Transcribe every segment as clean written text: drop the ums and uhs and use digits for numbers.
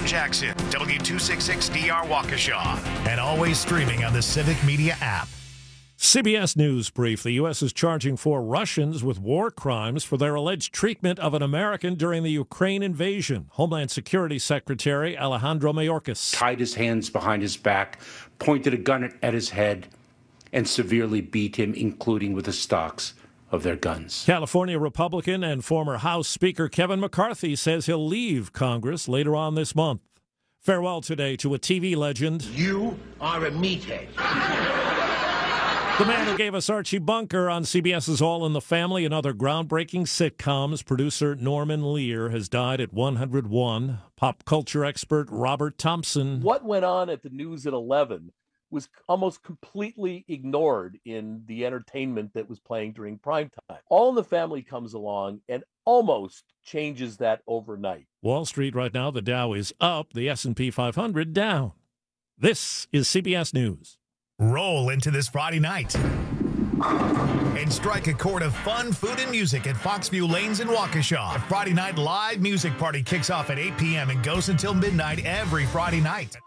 Jackson, W266DR Waukesha, and always streaming on the Civic Media app. CBS News brief. The U.S. is charging 4 Russians with war crimes for their alleged treatment of an American during the Ukraine invasion. Homeland Security Secretary Alejandro Mayorkas tied his hands behind his back, pointed a gun at his head, and severely beat him, including with the stocks of their guns. California Republican and former House Speaker Kevin McCarthy says he'll leave Congress later on this month. Farewell today to a TV legend. You are a meathead. The man who gave us Archie Bunker on CBS's All in the Family and other groundbreaking sitcoms, producer Norman Lear, has died at 101. Pop culture expert Robert Thompson. What went on at the news at 11 was almost completely ignored in the entertainment that was playing during prime time. All in the Family comes along and almost changes that overnight. Wall Street right now, the Dow is up, the S&P 500 down. This is CBS News. Roll into this Friday night and strike a chord of fun, food, and music at Foxview Lanes in Waukesha. The Friday night live music party kicks off at 8 p.m. and goes until midnight every Friday night.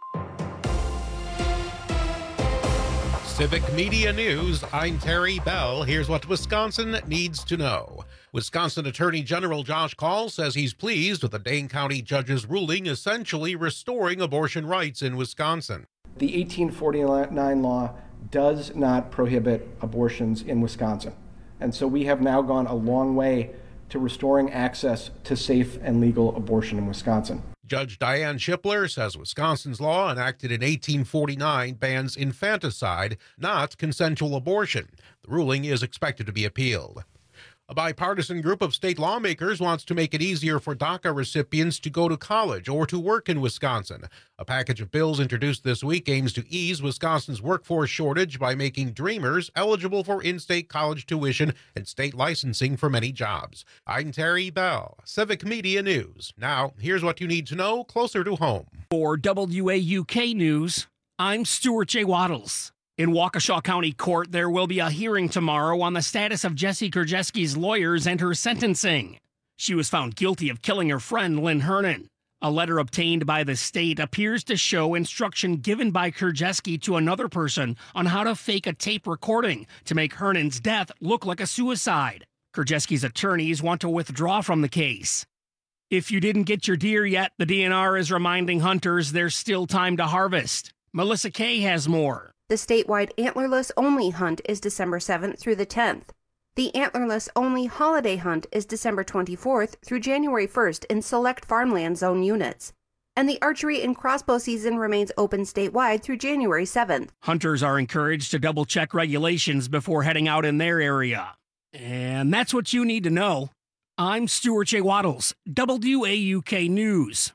Civic Media News, I'm Terry Bell. Here's what Wisconsin needs to know. Wisconsin Attorney General Josh Kaul says he's pleased with the Dane County judge's ruling essentially restoring abortion rights in Wisconsin. The 1849 law does not prohibit abortions in Wisconsin. And so we have now gone a long way to restoring access to safe and legal abortion in Wisconsin. Judge Diane Shipler says Wisconsin's law, enacted in 1849, bans infanticide, not consensual abortion. The ruling is expected to be appealed. A bipartisan group of state lawmakers wants to make it easier for DACA recipients to go to college or to work in Wisconsin. A package of bills introduced this week aims to ease Wisconsin's workforce shortage by making Dreamers eligible for in-state college tuition and state licensing for many jobs. I'm Terry Bell, Civic Media News. Now, here's what you need to know closer to home. For WAUK News, I'm Stuart J. Waddles. In Waukesha County Court, there will be a hearing tomorrow on the status of Jessie Krajewski's lawyers and her sentencing. She was found guilty of killing her friend, Lynn Hernan. A letter obtained by the state appears to show instruction given by Krajewski to another person on how to fake a tape recording to make Hernan's death look like a suicide. Krajewski's attorneys want to withdraw from the case. If you didn't get your deer yet, the DNR is reminding hunters there's still time to harvest. Melissa Kay has more. The statewide antlerless-only hunt is December 7th through the 10th. The antlerless-only holiday hunt is December 24th through January 1st in select farmland zone units. And the archery and crossbow season remains open statewide through January 7th. Hunters are encouraged to double-check regulations before heading out in their area. And that's what you need to know. I'm Stuart J. Waddles, WAUK News.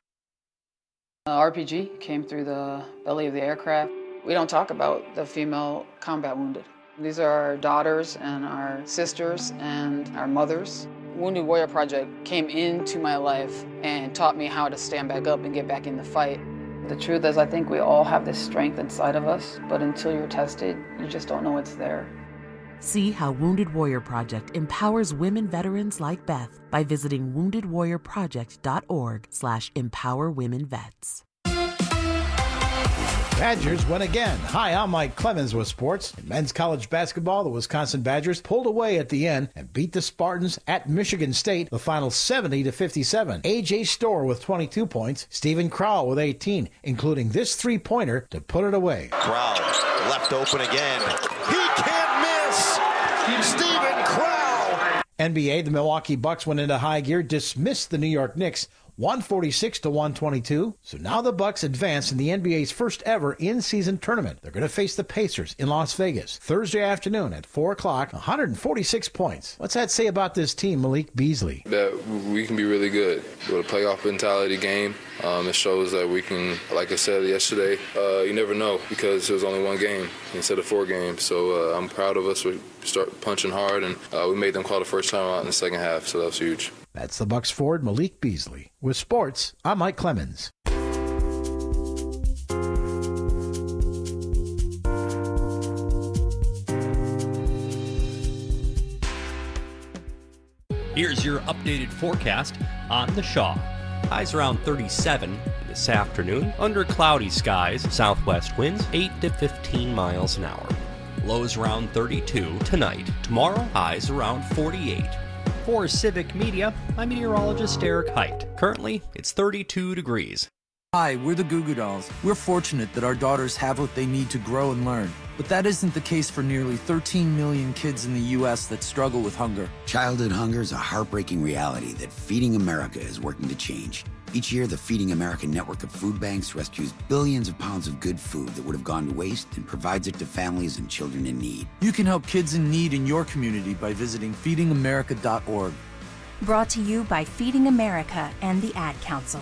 RPG came through the belly of the aircraft. We don't talk about the female combat wounded. These are our daughters and our sisters and our mothers. Wounded Warrior Project came into my life and taught me how to stand back up and get back in the fight. The truth is, I think we all have this strength inside of us, but until you're tested, you just don't know it's there. See how Wounded Warrior Project empowers women veterans like Beth by visiting woundedwarriorproject.org/empowerwomenvets. Badgers win again. Hi, I'm Mike Clemens with sports. In men's college basketball, the Wisconsin Badgers pulled away at the end and beat the Spartans at Michigan State, the final 70-57. A.J. Storr with 22 points, Stephen Crowell with 18, including this three-pointer to put it away. Crowell left open again. He can't miss! Stephen Crowell! NBA, the Milwaukee Bucks went into high gear, dismissed the New York Knicks 146-122. So now the Bucks advance in the NBA's first ever in-season tournament. They're going to face the Pacers in Las Vegas Thursday afternoon at 4 o'clock, 146 points. What's that say about this team, Malik Beasley? That we can be really good with a playoff mentality game. It shows that we can, like I said yesterday, you never know because there was only one game instead of 4 games. So I'm proud of us. We start punching hard, and we made them call the first time out in the second half, so that was huge. That's the Bucks forward, Malik Beasley. With sports, I'm Mike Clemens. Here's your updated forecast on the Shaw. Highs around 37. this afternoon under cloudy skies, southwest winds 8 to 15 miles an hour. Lows around 32 tonight. Tomorrow, highs around 48. For Civic Media, I'm meteorologist Eric Height. Currently, it's 32 degrees. Hi, we're the Goo Goo Dolls. We're fortunate that our daughters have what they need to grow and learn. But that isn't the case for nearly 13 million kids in the U.S. that struggle with hunger. Childhood hunger is a heartbreaking reality that Feeding America is working to change. Each year, the Feeding America network of food banks rescues billions of pounds of good food that would have gone to waste and provides it to families and children in need. You can help kids in need in your community by visiting feedingamerica.org. Brought to you by Feeding America and the Ad Council.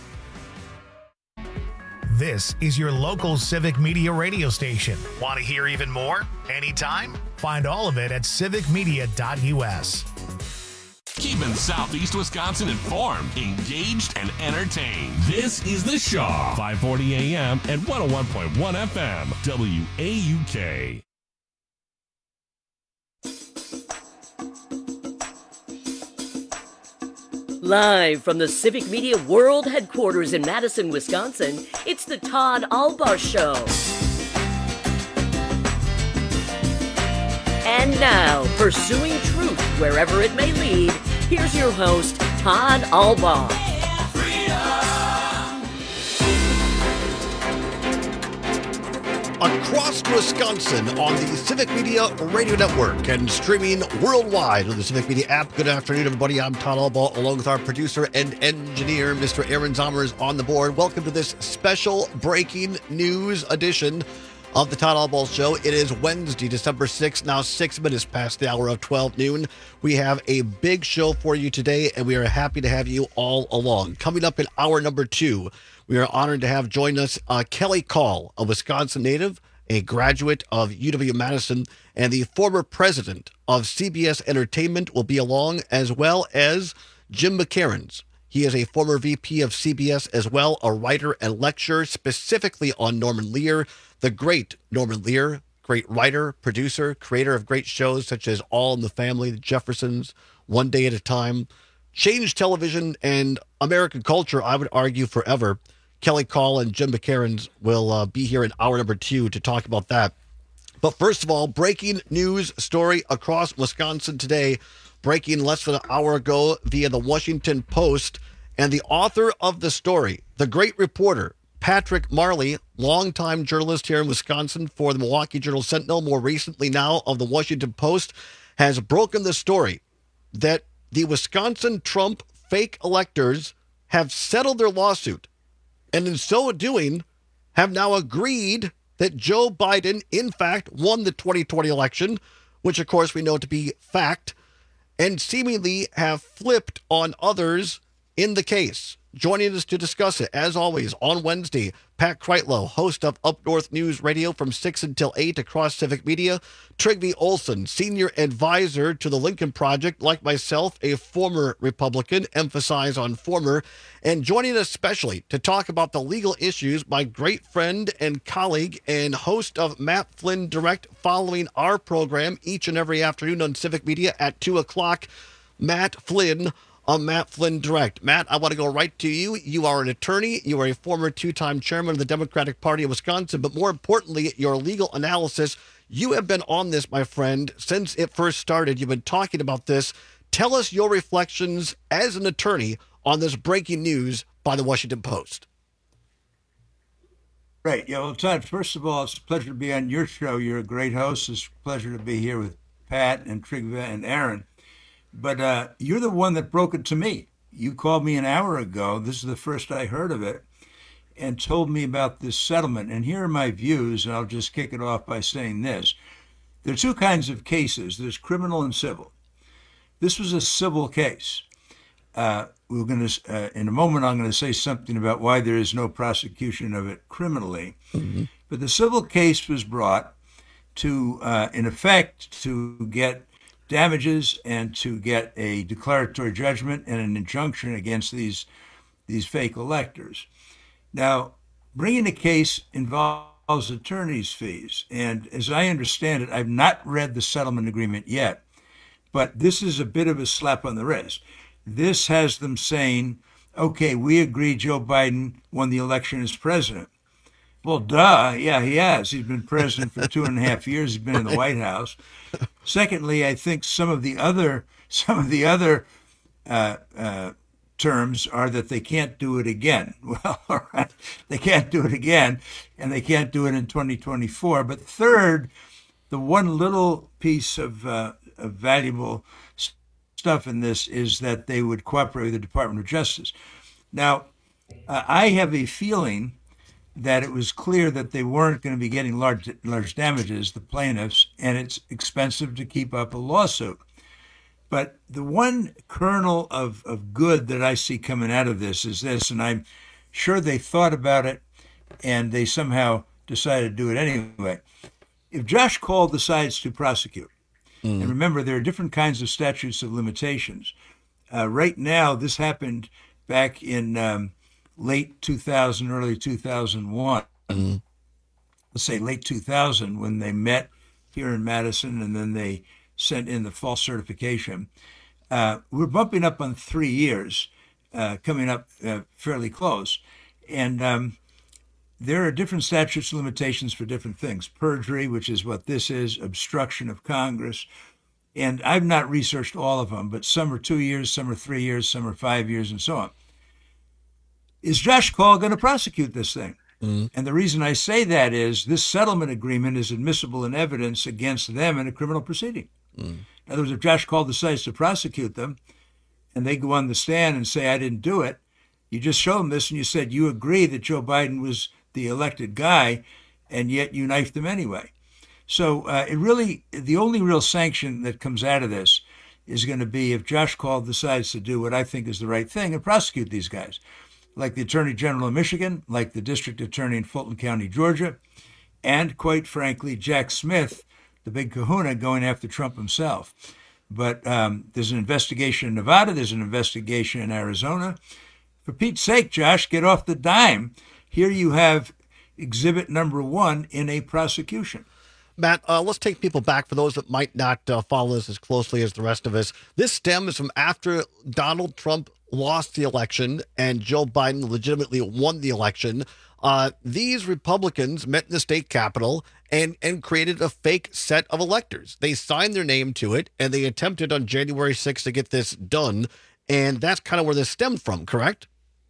This is your local Civic Media radio station. Want to hear even more? Anytime? Find all of it at civicmedia.us. Keeping Southeast Wisconsin informed, engaged, and entertained. This is The Shaw, 540 AM and 101.1 FM, WAUK. Live from the Civic Media World Headquarters in Madison, Wisconsin, it's the Todd Albar Show. And now, pursuing truth wherever it may lead, here's your host, Todd Albar. Across Wisconsin on the Civic Media Radio Network and streaming worldwide on the Civic Media app. Good afternoon, everybody. I'm Todd Albaugh, along with our producer and engineer, Mr. Aaron Zommers, on the board. Welcome to this special breaking news edition of the Todd Albaugh Show. It is Wednesday, December 6th, now 6 minutes past the hour of 12 noon. We have a big show for you today, and we are happy to have you all along. Coming up in hour number 2, we are honored to have join us Kelly Call, a Wisconsin native, a graduate of UW-Madison, and the former president of CBS Entertainment will be along, as well as Jim McCareins. He is a former VP of CBS as well, a writer and lecturer specifically on Norman Lear, the great Norman Lear, great writer, producer, creator of great shows such as All in the Family, The Jeffersons, One Day at a Time, changed television and American culture, I would argue, forever. Kelly Call and Jim McCareins will be here in hour number 2 to talk about that. But first of all, breaking news story across Wisconsin today, breaking less than an hour ago via the Washington Post, and the author of the story, the great reporter, Patrick Marley, longtime journalist here in Wisconsin for the Milwaukee Journal-Sentinel, more recently now of the Washington Post, has broken the story that the Wisconsin Trump fake electors have settled their lawsuit, and in so doing have now agreed that Joe Biden, in fact, won the 2020 election, which, of course, we know to be fact, and seemingly have flipped on others in the case. Joining us to discuss it, as always, on Wednesday, Pat Kreitlow, host of Up North News Radio from 6 until 8 across Civic Media. Trygve Olsen, senior advisor to the Lincoln Project, like myself, a former Republican, emphasize on former. And joining us specially to talk about the legal issues, my great friend and colleague and host of Matt Flynn Direct, following our program each and every afternoon on Civic Media at 2 o'clock, Matt Flynn on Matt Flynn Direct. Matt, I want to go right to you. You are an attorney. You are a former 2-time chairman of the Democratic Party of Wisconsin, but more importantly, your legal analysis. You have been on this, my friend, since it first started. You've been talking about this. Tell us your reflections as an attorney on this breaking news by the Washington Post. Right. Yeah, well, Todd, first of all, it's a pleasure to be on your show. You're a great host. It's a pleasure to be here with Pat and Trygve and Aaron. But you're the one that broke it to me. You called me an hour ago. This is the first I heard of it, and told me about this settlement. And here are my views, and I'll just kick it off by saying this. There are two kinds of cases. There's criminal and civil. This was a civil case. We're going to, in a moment, I'm going to say something about why there is no prosecution of it criminally. Mm-hmm. But the civil case was brought to, in effect, to get damages and to get a declaratory judgment and an injunction against these fake electors. Now, bringing a case involves attorney's fees, and as I understand it, I've not read the settlement agreement yet, but this is a bit of a slap on the wrist. This has them saying, okay, we agree Joe Biden won the election as president. Well, duh. Yeah, he has. He's been president for 2.5 years. He's been in the White House. Secondly, I think some of the other terms are that they can't do it again. Well, all right, they can't do it again, and they can't do it in 2024. But third, the one little piece of valuable stuff in this is that they would cooperate with the Department of Justice. Now, I have a feeling that it was clear that they weren't going to be getting large damages, the plaintiffs, and it's expensive to keep up a lawsuit. But the one kernel of good that I see coming out of this is this, and I'm sure they thought about it and they somehow decided to do it anyway. If Josh Kaul decides to prosecute, and remember, there are different kinds of statutes of limitations. Right now, this happened back in late 2000, early 2001. Let's say late 2000, when they met here in Madison, and then they sent in the false certification. We're bumping up on 3 years, coming up fairly close. And there are different statutes of limitations for different things. Perjury, which is what this is, obstruction of Congress. And I've not researched all of them, but some are 2 years, some are 3 years, some are 5 years, and so on. Is Josh Kaul going to prosecute this thing? And the reason I say that is this settlement agreement is admissible in evidence against them in a criminal proceeding. In other words, if Josh Kaul decides to prosecute them and they go on the stand and say, I didn't do it, you just show them this and you said you agree that Joe Biden was the elected guy, and yet you knifed him anyway. So the only real sanction that comes out of this is going to be if Josh Kaul decides to do what I think is the right thing and prosecute these guys, like the Attorney General of Michigan, like the District Attorney in Fulton County, Georgia, and quite frankly, Jack Smith, the big kahuna, going after Trump himself. But there's an investigation in Nevada. There's an investigation in Arizona. For Pete's sake, Josh, get off the dime. Here you have exhibit number 1 in a prosecution. Matt, let's take people back for those that might not follow this as closely as the rest of us. This stems from after Donald Trump lost the election and Joe Biden legitimately won the election. These Republicans met in the state capitol and created a fake set of electors. They signed their name to it, and they attempted on January 6th to get this done. And that's kind of where this stemmed from, correct?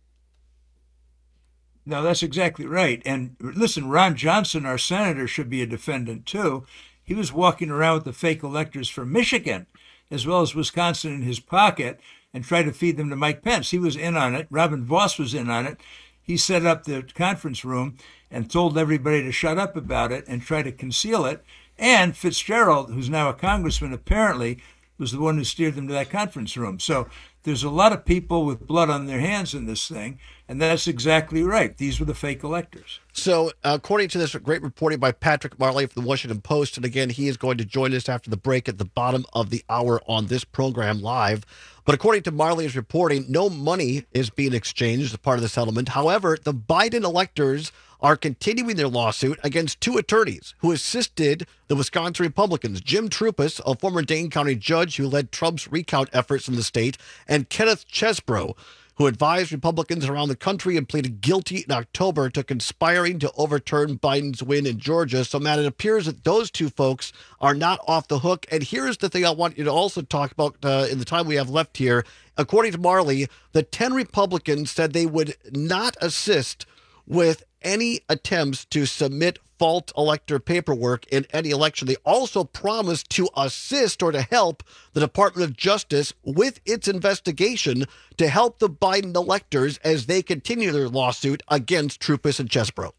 No, that's exactly right. And listen, Ron Johnson, our senator, should be a defendant too. He was walking around with the fake electors from Michigan as well as Wisconsin in his pocket and tried to feed them to Mike Pence. He was in on it. Robin Voss was in on it. He set up the conference room and told everybody to shut up about it and try to conceal it. And Fitzgerald, who's now a congressman, apparently was the one who steered them to that conference room. So there's a lot of people with blood on their hands in this thing, and that's exactly right. These were the fake electors. So according to this great reporting by Patrick Marley from the Washington Post, and again, he is going to join us after the break at the bottom of the hour on this program live. But according to Marley's reporting, no money is being exchanged as part of the settlement. However, the Biden electors are continuing their lawsuit against 2 attorneys who assisted the Wisconsin Republicans, Jim Troupis, a former Dane County judge who led Trump's recount efforts in the state, and Kenneth Chesbrough, who advised Republicans around the country and pleaded guilty in October to conspiring to overturn Biden's win in Georgia. So, Matt, it appears that those 2 folks are not off the hook. And here's the thing I want you to also talk about in the time we have left here. According to Marley, the 10 Republicans said they would not assist with any attempts to submit false elector paperwork in any election. They also promised to assist or to help the Department of Justice with its investigation to help the Biden electors as they continue their lawsuit against Troupis and Chesbrough.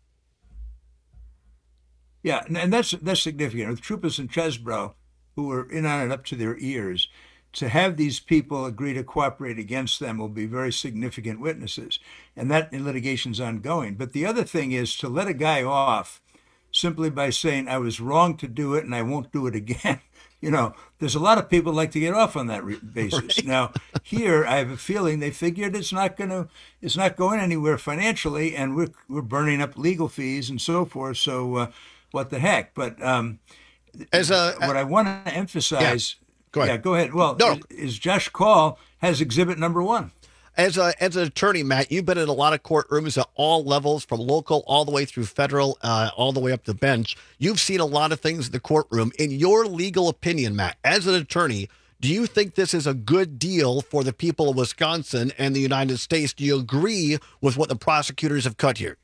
Yeah, and that's significant. With Troupis and Chesbrough, who were in on it up to their ears, to have these people agree to cooperate against them will be very significant witnesses. And that litigation's ongoing. But the other thing is to let a guy off simply by saying, I was wrong to do it and I won't do it again. You know, there's a lot of people like to get off on that basis. Right. Now, here, I have a feeling they figured it's not going anywhere financially, and we're burning up legal fees and so forth. So what the heck? But what I want to emphasize... Yeah. Go ahead. Yeah, go ahead. Well, is Josh Kaul has exhibit number 1. As an attorney, Matt, you've been in a lot of courtrooms at all levels, from local all the way through federal, all the way up the bench. You've seen a lot of things in the courtroom. In your legal opinion, Matt, as an attorney, do you think this is a good deal for the people of Wisconsin and the United States? Do you agree with what the prosecutors have cut here?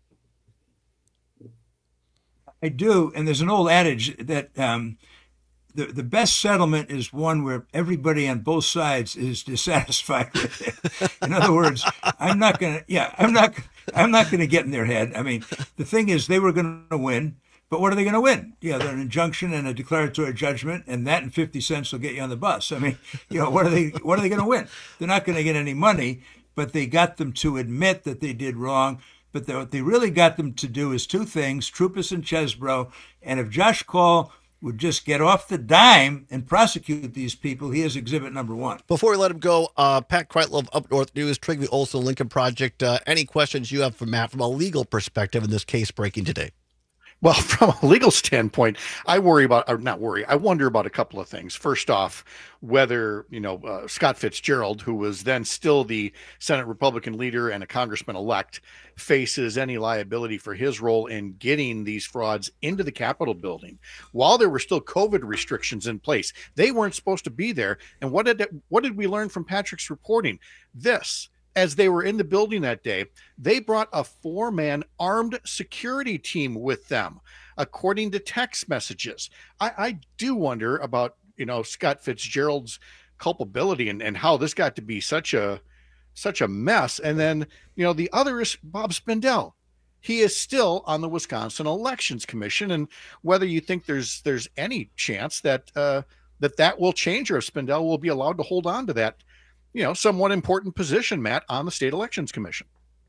I do, and there's an old adage that the best settlement is one where everybody on both sides is dissatisfied with it. In other words, I'm not going to get in their head. I mean, the thing is, they were going to win, but what are they going to win? They're an injunction and a declaratory judgment, and that and 50 cents will get you on the bus. I mean, what are they going to win? They're not going to get any money, but they got them to admit that they did wrong. But what they really got them to do is two things: Troupis and Chesbro. And if Josh Call would just get off the dime and prosecute these people, he is exhibit number one. Before we let him go, Pat Kreitlow of Up North News, Trygve Olsen, Lincoln Project. Any questions you have for Matt from a legal perspective in this case breaking today? Well, from a legal standpoint, I wonder about a couple of things. First off, whether, Scott Fitzgerald, who was then still the Senate Republican leader and a congressman-elect, faces any liability for his role in getting these frauds into the Capitol building while there were still COVID restrictions in place. They weren't supposed to be there. And what did we learn from Patrick's reporting? As they were in the building that day, they brought a 4-man armed security team with them, according to text messages. I do wonder about, Scott Fitzgerald's culpability and how this got to be such a mess. And then, the other is Bob Spindell. He is still on the Wisconsin Elections Commission. And whether you think there's any chance that that will change, or if Spindell will be allowed to hold on to that, somewhat important position, Matt, on the State Elections Commission.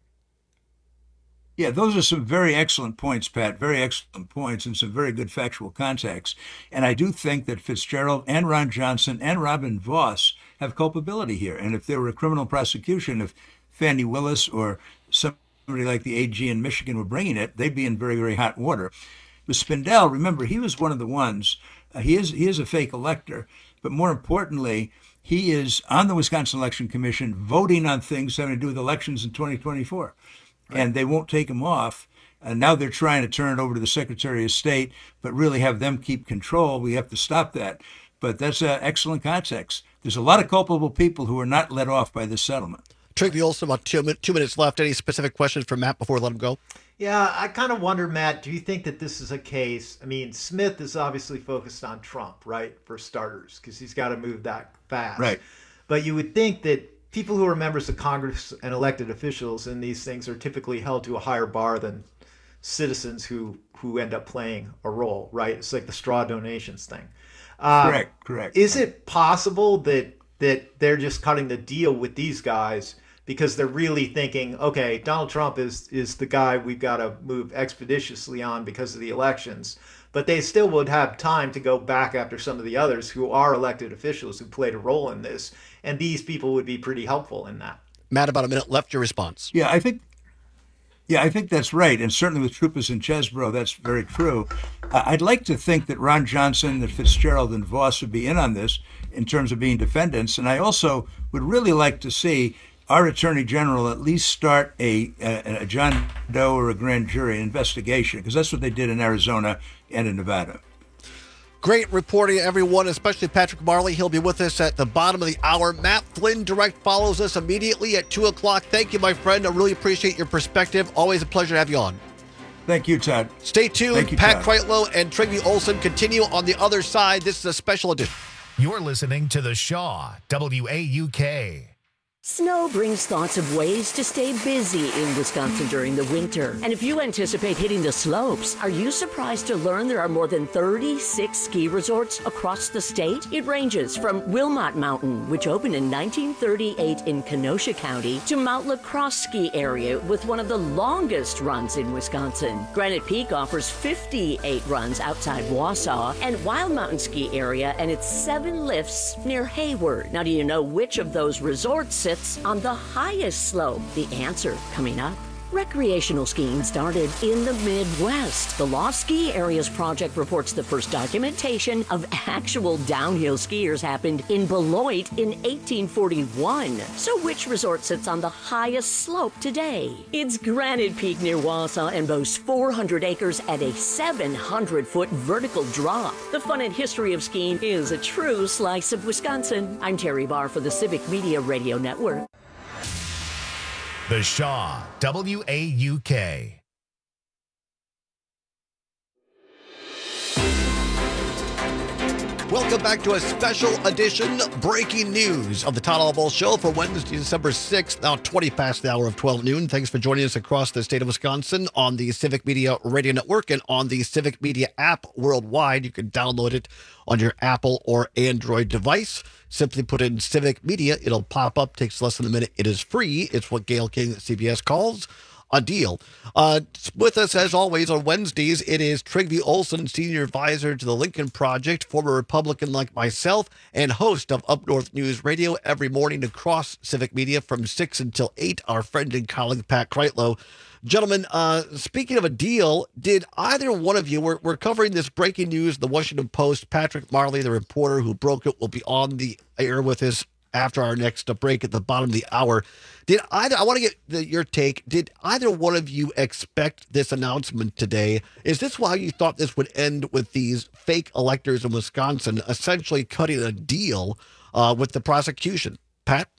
Yeah, those are some very excellent points, Pat, very excellent points and some very good factual context. And I do think that Fitzgerald and Ron Johnson and Robin Voss have culpability here. And if there were a criminal prosecution, if Fannie Willis or somebody like the AG in Michigan were bringing it, they'd be in very, very hot water. With Spindell, remember, he was one of the ones, he is a fake elector, but more importantly, he is on the Wisconsin Election Commission voting on things having to do with elections in 2024. Right. And they won't take him off. And now they're trying to turn it over to the Secretary of State, but really have them keep control. We have to stop that. But that's an excellent context. There's a lot of culpable people who are not let off by this settlement. Trygve Olsen, about 2 minutes left. Any specific questions for Matt before we let him go? Yeah, I kind of wonder, Matt, do you think that this is a case? I mean, Smith is obviously focused on Trump, right, for starters, because he's got to move that fast. Right. But you would think that people who are members of Congress and elected officials in these things are typically held to a higher bar than citizens who end up playing a role, right? It's like the straw donations thing. Correct. Is it possible that they're just cutting the deal with these guys because they're really thinking, okay, Donald Trump is the guy we've got to move expeditiously on because of the elections, but they still would have time to go back after some of the others who are elected officials who played a role in this, and these people would be pretty helpful in that. Matt, about a minute left. Your response? Yeah, I think that's right, and certainly with Troupis and Chesbro, that's very true. I'd like to think that Ron Johnson, that Fitzgerald, and Voss would be in on this in terms of being defendants, and I also would really like to see our Attorney General at least start a John Doe or a grand jury investigation, because that's what they did in Arizona and in Nevada. Great reporting, everyone, especially Patrick Marley. He'll be with us at the bottom of the hour. Matt Flynn Direct follows us immediately at 2 o'clock. Thank you, my friend. I really appreciate your perspective. Always a pleasure to have you on. Thank you, Todd. Stay tuned. Pat Kreitlow and Trygve Olsen continue on the other side. This is a special edition. You're listening to The Shaw, WAUK. Snow brings thoughts of ways to stay busy in Wisconsin during the winter. And if you anticipate hitting the slopes, are you surprised to learn there are more than 36 ski resorts across the state? It ranges from Wilmot Mountain, which opened in 1938 in Kenosha County, to Mount La Crosse ski area with one of the longest runs in Wisconsin. Granite Peak offers 58 runs outside Wausau, and Wild Mountain ski area and its 7 lifts near Hayward. Now, do you know which of those resorts sits on the highest slope? The answer coming up. Recreational skiing started in the Midwest. The Lost Ski Areas Project reports the first documentation of actual downhill skiers happened in Beloit in 1841. So which resort sits on the highest slope today? It's Granite Peak near Wausau and boasts 400 acres at a 700-foot vertical drop. The fun and history of skiing is a true slice of Wisconsin. I'm Terry Barr for the Civic Media Radio Network. The Shaw, WAUK. Welcome back to a special edition breaking news of the Todd Albaugh Show for Wednesday, December 6th, now 20 past the hour of 12 noon. Thanks for joining us across the state of Wisconsin on the Civic Media Radio Network and on the Civic Media app worldwide. You can download it on your Apple or Android device. Simply put in Civic Media. It'll pop up. Takes less than a minute. It is free. It's what Gail King at CBS calls a deal. With us, as always, on Wednesdays, it is Trygve Olson, Senior Advisor to the Lincoln Project, former Republican like myself, and host of Up North News Radio every morning across Civic Media from 6 until 8, our friend and colleague, Pat Kreitlow. Gentlemen, speaking of a deal, did either one of you, we're covering this breaking news, the Washington Post, Patrick Marley, the reporter who broke it, will be on the air with us after our next break at the bottom of the hour. I want to get your take. Did either one of you expect this announcement today? Is this why you thought this would end with these fake electors in Wisconsin essentially cutting a deal with the prosecution? Pat?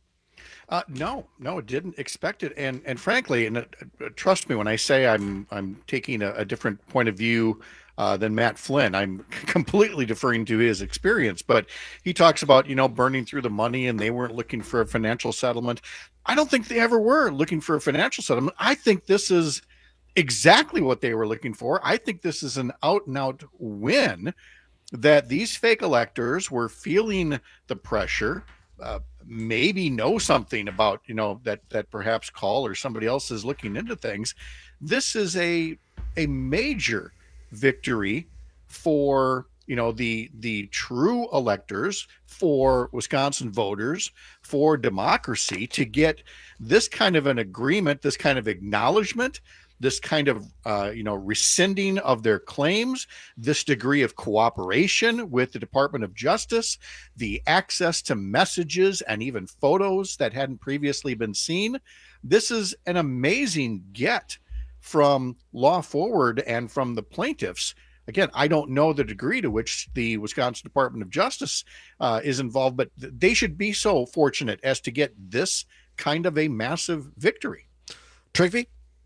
No, didn't expect it. And frankly, and trust me when I say I'm taking a different point of view than Matt Flynn. I'm completely deferring to his experience, but he talks about, burning through the money and they weren't looking for a financial settlement. I don't think they ever were looking for a financial settlement. I think this is exactly what they were looking for. I think this is an out and out win, that these fake electors were feeling the pressure, maybe know something about, that perhaps Call or somebody else is looking into things. This is a major victory for the true electors, for Wisconsin voters, for democracy, to get this kind of an agreement, this kind of acknowledgement, this kind of rescinding of their claims, this degree of cooperation with the Department of Justice, the access to messages and even photos that hadn't previously been seen. This is an amazing get from Law Forward and from the plaintiffs. Again, I don't know the degree to which the Wisconsin Department of Justice is involved, but they should be so fortunate as to get this kind of a massive victory. Trygve?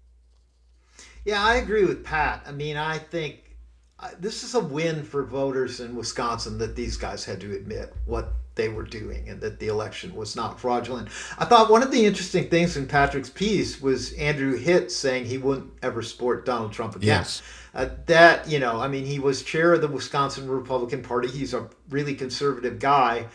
Yeah, I agree with Pat. I mean, I think this is a win for voters in Wisconsin that these guys had to admit what they were doing and that the election was not fraudulent. I thought one of the interesting things in Patrick's piece was Andrew Hitt saying he wouldn't ever support Donald Trump again. Yes. He was chair of the Wisconsin Republican Party. He's a really conservative guy.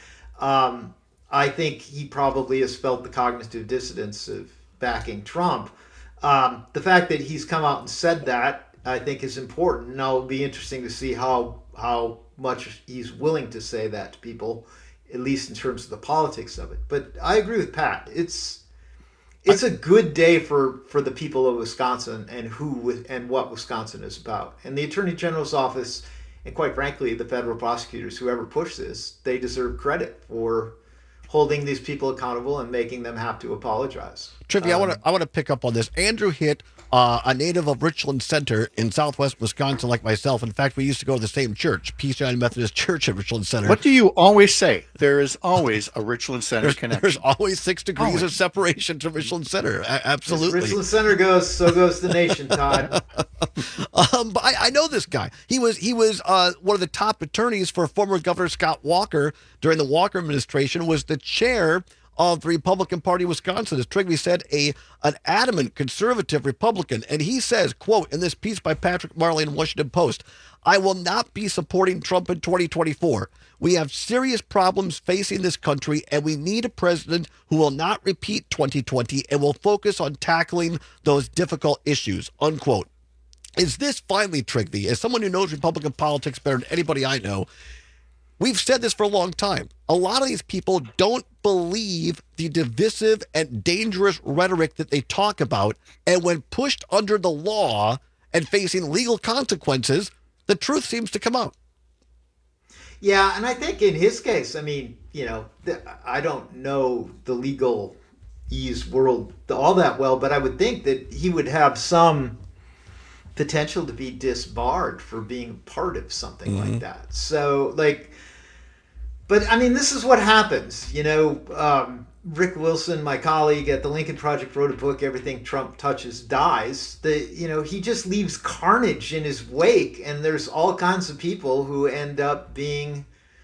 I think he probably has felt the cognitive dissonance of backing Trump. The fact that he's come out and said that, I think, is important. Now, it'll be interesting to see how much he's willing to say that to people, at least in terms of the politics of it. But I agree with Pat. It's a good day for the people of Wisconsin and what Wisconsin is about. And the Attorney General's office, and quite frankly, the federal prosecutors, whoever pushed this, they deserve credit for holding these people accountable and making them have to apologize. Trivia, I want to pick up on this. Andrew Hitt, a native of Richland Center in southwest Wisconsin, like myself. In fact, we used to go to the same church, Peace United Methodist Church at Richland Center. What do you always say? There is always a Richland Center connection. There's always 6 degrees of separation to Richland Center. Absolutely. As Richland Center goes, so goes the nation, Todd. But I know this guy. He was one of the top attorneys for former Governor Scott Walker during the Walker administration, was the chair of the Republican Party of Wisconsin, as Trygve said, an adamant conservative Republican. And he says, quote, in this piece by Patrick Marley in Washington Post, "I will not be supporting Trump in 2024. We have serious problems facing this country, and we need a president who will not repeat 2020 and will focus on tackling those difficult issues," unquote. Is this finally, Trygve, as someone who knows Republican politics better than anybody I know, We've said this for a long time. A lot of these people don't believe the divisive and dangerous rhetoric that they talk about. And when pushed under the law and facing legal consequences, the truth seems to come out. Yeah, and I think in his case, I mean, I don't know the legalese world all that well, but I would think that he would have some potential to be disbarred for being part of something like that. So, but I mean, this is what happens. Rick Wilson, my colleague at the Lincoln Project, wrote a book, Everything Trump Touches Dies. He just leaves carnage in his wake, and there's all kinds of people who end up being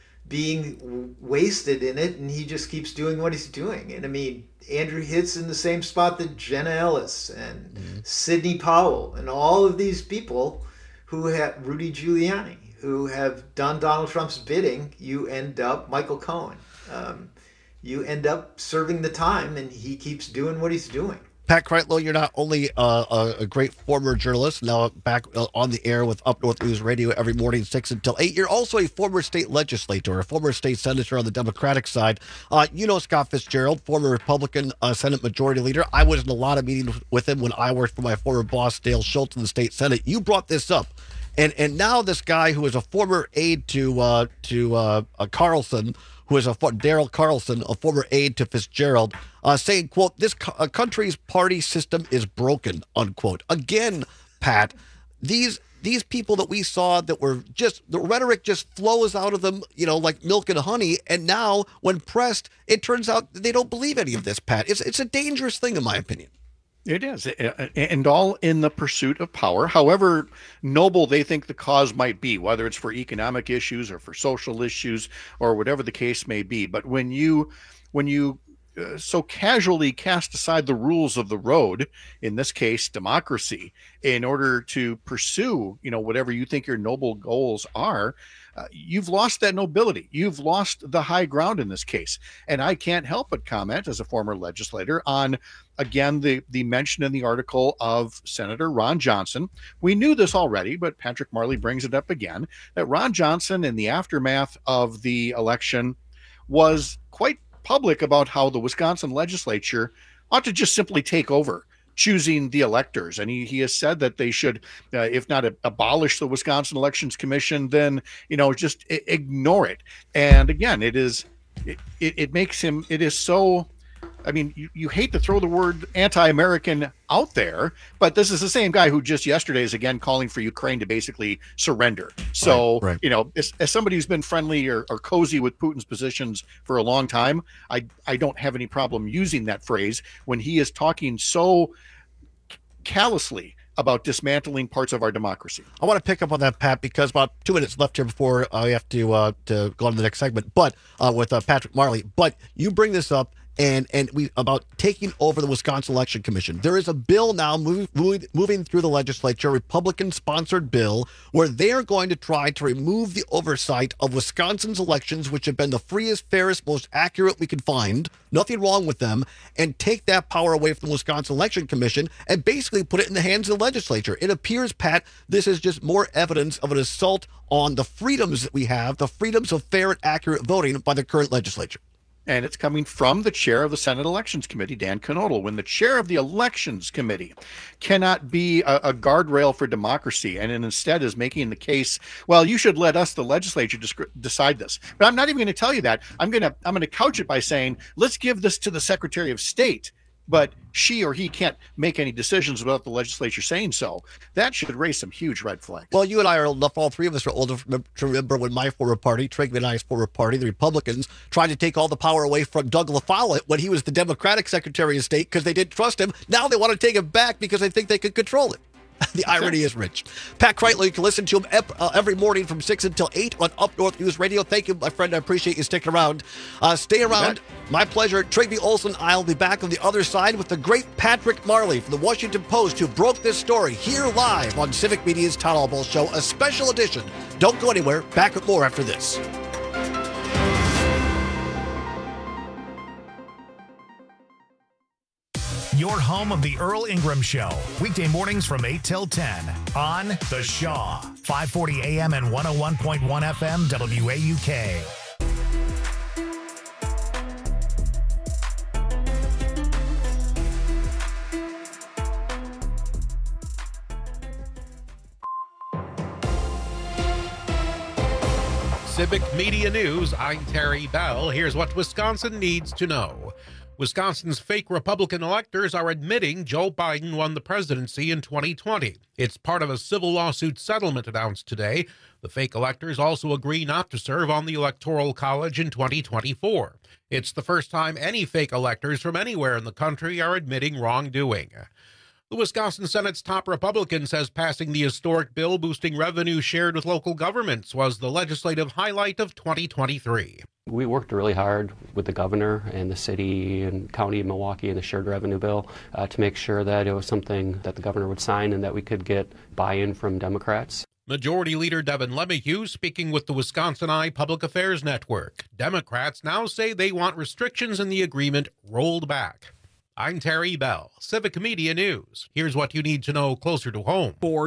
wasted in it, and he just keeps doing what he's doing. And I mean, Andrew hits in the same spot that Jenna Ellis and Sidney Powell and all of these people who have Rudy Giuliani, who have done Donald Trump's bidding. You end up Michael Cohen. You end up serving the time, and he keeps doing what he's doing. Pat Kreitlow, you're not only a great former journalist, now back on the air with Up North News Radio every morning, 6 until 8. You're also a former state legislator, a former state senator on the Democratic side. Scott Fitzgerald, former Republican Senate Majority Leader. I was in a lot of meetings with him when I worked for my former boss, Dale Schultz, in the state Senate. You brought this up. And now this guy who is a former aide to Carlson, who is Daryl Carlson, a former aide to Fitzgerald, saying, quote, this country's party system is broken, unquote. Again, Pat, these people that we saw that were just, the rhetoric just flows out of them, like milk and honey. And now when pressed, it turns out they don't believe any of this, Pat. It's a dangerous thing, in my opinion. It is, and all in the pursuit of power, however noble they think the cause might be, whether it's for economic issues or for social issues or whatever the case may be. But when you so casually cast aside the rules of the road, in this case, democracy, in order to pursue, whatever you think your noble goals are, you've lost that nobility. You've lost the high ground in this case. And I can't help but comment, as a former legislator, on, again, the mention in the article of Senator Ron Johnson. We knew this already, but Patrick Marley brings it up again, that Ron Johnson, in the aftermath of the election, was quite public about how the Wisconsin legislature ought to just simply take over choosing the electors. And he has said that they should, if not abolish the Wisconsin Elections Commission, then, just ignore it. And again, it is so, I mean, you hate to throw the word anti-American out there, but this is the same guy who just yesterday is again calling for Ukraine to basically surrender. So, right. As somebody who's been friendly or cozy with Putin's positions for a long time, I don't have any problem using that phrase when he is talking so callously about dismantling parts of our democracy. I want to pick up on that, Pat, because about 2 minutes left here before I have to go on to the next segment, but with Patrick Marley. But you bring this up, and we about taking over the Wisconsin Election Commission. There is a bill now moving through the legislature, Republican-sponsored bill, where they are going to try to remove the oversight of Wisconsin's elections, which have been the freest, fairest, most accurate we could find. Nothing wrong with them, and take that power away from the Wisconsin Election Commission and basically put it in the hands of the legislature. It appears, Pat, this is just more evidence of an assault on the freedoms that we have, the freedoms of fair and accurate voting by the current legislature. And it's coming from the chair of the Senate Elections Committee, Dan Knodl. When the chair of the Elections Committee cannot be a guardrail for democracy and instead is making the case, well, you should let us, the legislature, decide this. But I'm not even going to tell you that. I'm going to couch it by saying, let's give this to the Secretary of State, but she or he can't make any decisions without the legislature saying so. That should raise some huge red flags. Well, you and I are old enough, all three of us are old enough to remember when my former party, Trigg and I's former party, the Republicans, tried to take all the power away from Doug LaFollette when he was the Democratic Secretary of State because they didn't trust him. Now they want to take it back because they think they could control it. The irony is rich. Pat Kreitlow, you can listen to him every morning from 6 until 8 on Up North News Radio. Thank you, my friend. I appreciate you sticking around. Stay around. My pleasure. Trigby Olson, I'll be back on the other side with the great Patrick Marley from the Washington Post, who broke this story here live on Civic Media's Town Hall Ball Show, a special edition. Don't go anywhere. Back with more after this. your home of the Earl Ingram Show. Weekday mornings from 8 till 10 on The Shaw. 540 AM and 101.1 FM WAUK. Civic Media News, I'm Terry Bell. Here's what Wisconsin needs to know. Wisconsin's fake Republican electors are admitting Joe Biden won the presidency in 2020. It's part of a civil lawsuit settlement announced today. The fake electors also agree not to serve on the Electoral College in 2024. It's the first time any fake electors from anywhere in the country are admitting wrongdoing. The Wisconsin Senate's top Republican says passing the historic bill boosting revenue shared with local governments was the legislative highlight of 2023. We worked really hard with the governor and the city and county of Milwaukee and the shared revenue bill to make sure that it was something that the governor would sign and that we could get buy-in from Democrats. Majority Leader Devin LeMahieu speaking with the Wisconsin Eye Public Affairs Network. Democrats now say they want restrictions in the agreement rolled back. I'm Terry Bell, Civic Media News. Here's what you need to know closer to home. For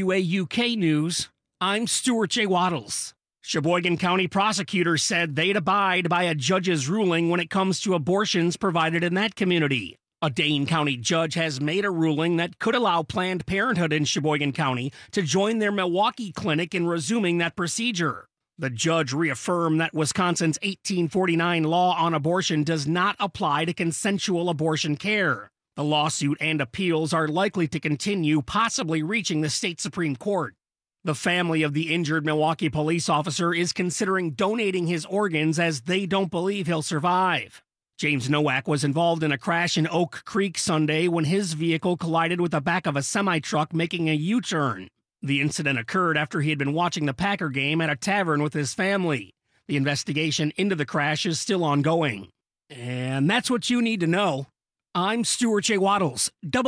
WAUK News, I'm Stuart J. Waddles. Sheboygan County prosecutors said they'd abide by a judge's ruling when it comes to abortions provided in that community. A Dane County judge has made a ruling that could allow Planned Parenthood in Sheboygan County to join their Milwaukee clinic in resuming that procedure. The judge reaffirmed that Wisconsin's 1849 law on abortion does not apply to consensual abortion care. The lawsuit and appeals are likely to continue, possibly reaching the state Supreme Court. The family of the injured Milwaukee police officer is considering donating his organs as they don't believe he'll survive. James Nowak was involved in a crash in Oak Creek Sunday when his vehicle collided with the back of a semi-truck making a U-turn. The incident occurred after he had been watching the Packer game at a tavern with his family. The investigation into the crash is still ongoing. And that's what you need to know. I'm Stuart J. Waddles,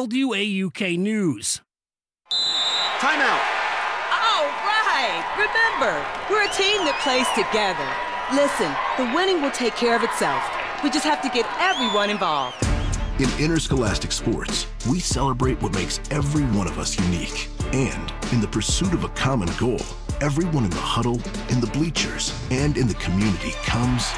WAUK News. Timeout. All right. Remember, we're a team that plays together. Listen, the winning will take care of itself. We just have to get everyone involved. In interscholastic sports, we celebrate what makes every one of us unique. And in the pursuit of a common goal, everyone in the huddle, in the bleachers, and in the community comes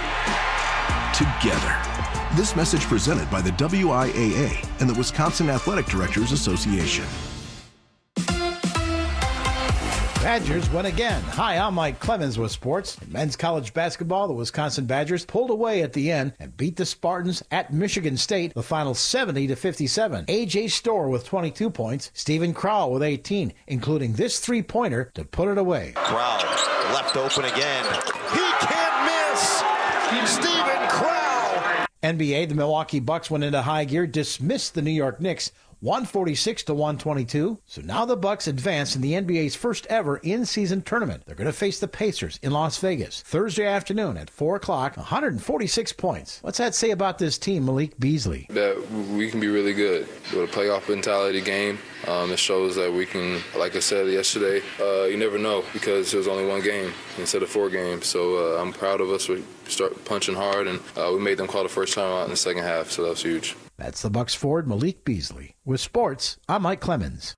together. This message presented by the WIAA and the Wisconsin Athletic Directors Association. Badgers win again. Hi, I'm Mike Clemens with sports. In men's college basketball, the Wisconsin Badgers pulled away at the end and beat the Spartans at Michigan State, the final 70-57. A.J. Storr with 22 points, Stephen Crowell with 18, including this three-pointer to put it away. Crowell left open again. He can't miss! Stephen Crowell! NBA, the Milwaukee Bucks went into high gear, dismissed the New York Knicks 146-122. So now the Bucks advance in the NBA's first ever in-season tournament. They're going to face the Pacers in Las Vegas Thursday afternoon at 4 o'clock, 146 points. What's that say about this team, Malik Beasley? That we can be really good with a playoff mentality game. It shows that we can, like I said yesterday, you never know because there was only one game instead of 4 games. So I'm proud of us. We start punching hard, and we made them call the first time out in the second half, so that was huge. That's the Bucks forward, Malik Beasley. With sports, I'm Mike Clemens.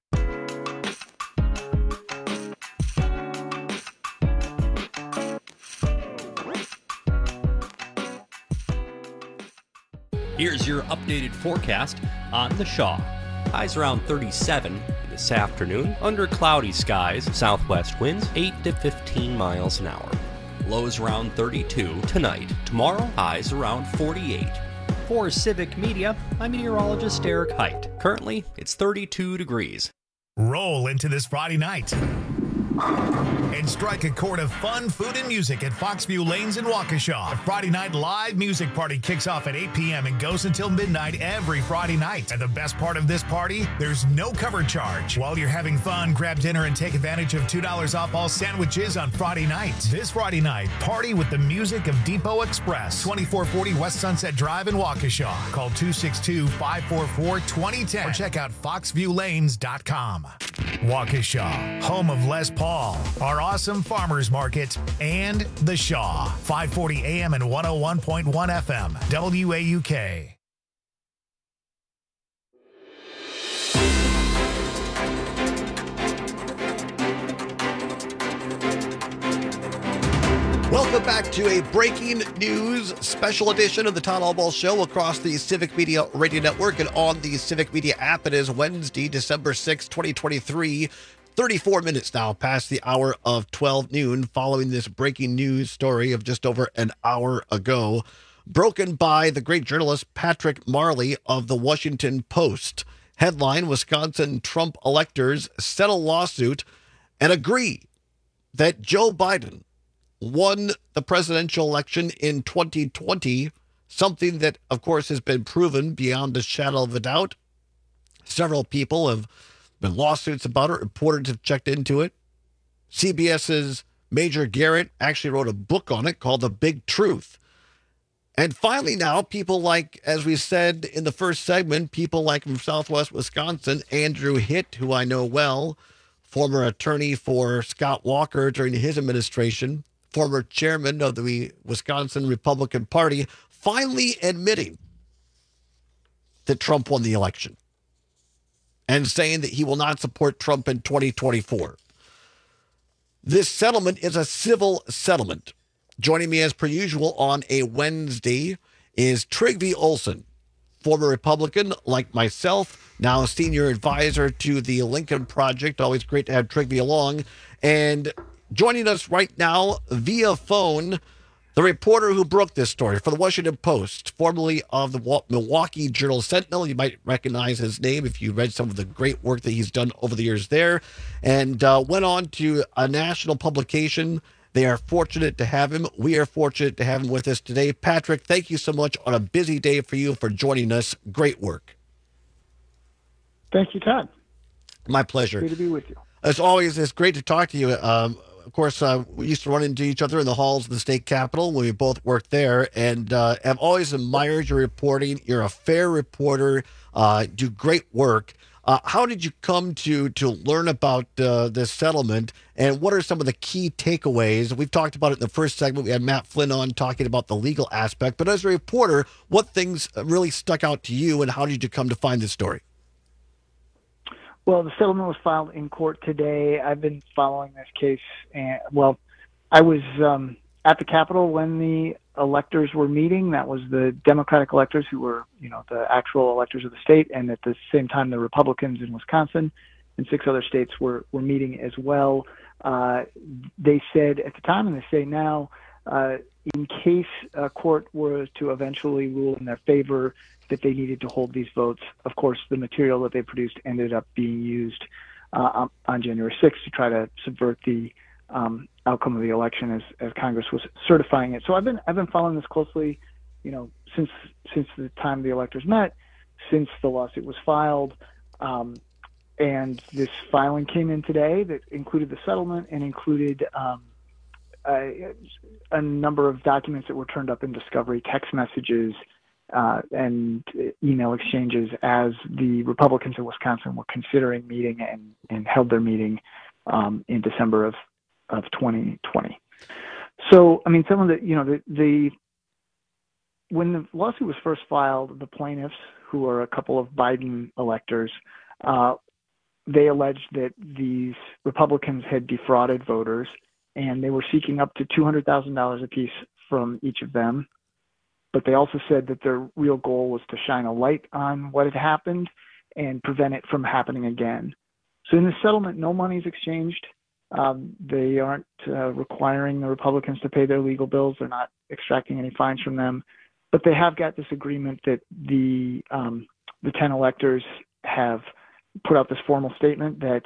Here's your updated forecast on the Shaw. Highs around 37 this afternoon. Under cloudy skies, southwest winds 8 to 15 miles an hour. Lows around 32 tonight. Tomorrow, highs around 48. For Civic Media, I'm meteorologist Eric Height. Currently, it's 32 degrees. Roll into this Friday night and strike a chord of fun, food, and music at Foxview Lanes in Waukesha. The Friday night live music party kicks off at 8 p.m. and goes until midnight every Friday night. And the best part of this party, there's no cover charge. While you're having fun, grab dinner and take advantage of $2 off all sandwiches on Friday night. This Friday night, party with the music of Depot Express, 2440 West Sunset Drive in Waukesha. Call 262-544-2010 or check out foxviewlanes.com. Waukesha, home of Les Paul, our awesome farmers market, and The Shaw, 540 AM and 101.1 FM, WAUK. Welcome back to a breaking news special edition of the Todd Albaugh Show across the Civic Media Radio Network and on the Civic Media app. It is Wednesday, December 6, 2023. 34 minutes now past the hour of 12 noon following this breaking news story of just over an hour ago, broken by the great journalist Patrick Marley of the Washington Post. Headline: Wisconsin Trump electors settle lawsuit and agree that Joe Biden won the presidential election in 2020, something that, of course, has been proven beyond a shadow of a doubt. Several people have been lawsuits about it. Reporters have checked into it. CBS's Major Garrett actually wrote a book on it called The Big Truth. And finally now, people like, as we said in the first segment, people like from Southwest Wisconsin, Andrew Hitt, who I know well, former attorney for Scott Walker during his administration, former chairman of the Wisconsin Republican Party, finally admitting that Trump won the election and saying that he will not support Trump in 2024. This settlement is a civil settlement. Joining me as per usual on a Wednesday is Trygve Olsen, former Republican like myself, now senior advisor to the Lincoln Project. Always great to have Trygve along. And joining us right now via phone, the reporter who broke this story for the Washington Post, formerly of the Milwaukee Journal-Sentinel. You might recognize his name if you read some of the great work that he's done over the years there, and went on to a national publication. They are fortunate to have him. We are fortunate to have him with us today. Patrick, thank you so much on a busy day for you for joining us. Great work. Thank you, Todd. My pleasure. Good to be with you. As always, it's great to talk to you. Of course, we used to run into each other in the halls of the state capitol when we both worked there, and have always admired your reporting. You're a fair reporter, do great work. How did you come to learn about this settlement, and what are some of the key takeaways? We've talked about it in the first segment. We had Matt Flynn on talking about the legal aspect, but as a reporter, what things really stuck out to you, and how did you come to find this story? Well, the settlement was filed in court today. I've been following this case, and I was at the Capitol when the electors were meeting. That was the Democratic electors who were, the actual electors of the state, and at the same time, the Republicans in Wisconsin and 6 other states were meeting as well. They said at the time, and they say now, in case a court were to eventually rule in their favor, that they needed to hold these votes. Of course, the material that they produced ended up being used on January 6th to try to subvert the outcome of the election as Congress was certifying it. So I've been following this closely, since the time the electors met, since the lawsuit was filed, and this filing came in today that included the settlement and included a number of documents that were turned up in discovery, text messages, and email exchanges as the Republicans in Wisconsin were considering meeting and held their meeting in December of 2020. So, I mean, some of the when the lawsuit was first filed, the plaintiffs, who are a couple of Biden electors, they alleged that these Republicans had defrauded voters, and they were seeking up to $200,000 apiece from each of them. But they also said that their real goal was to shine a light on what had happened and prevent it from happening again. So in the settlement, no money is exchanged. They aren't requiring the Republicans to pay their legal bills. They're not extracting any fines from them. But they have got this agreement that the 10 electors have put out this formal statement that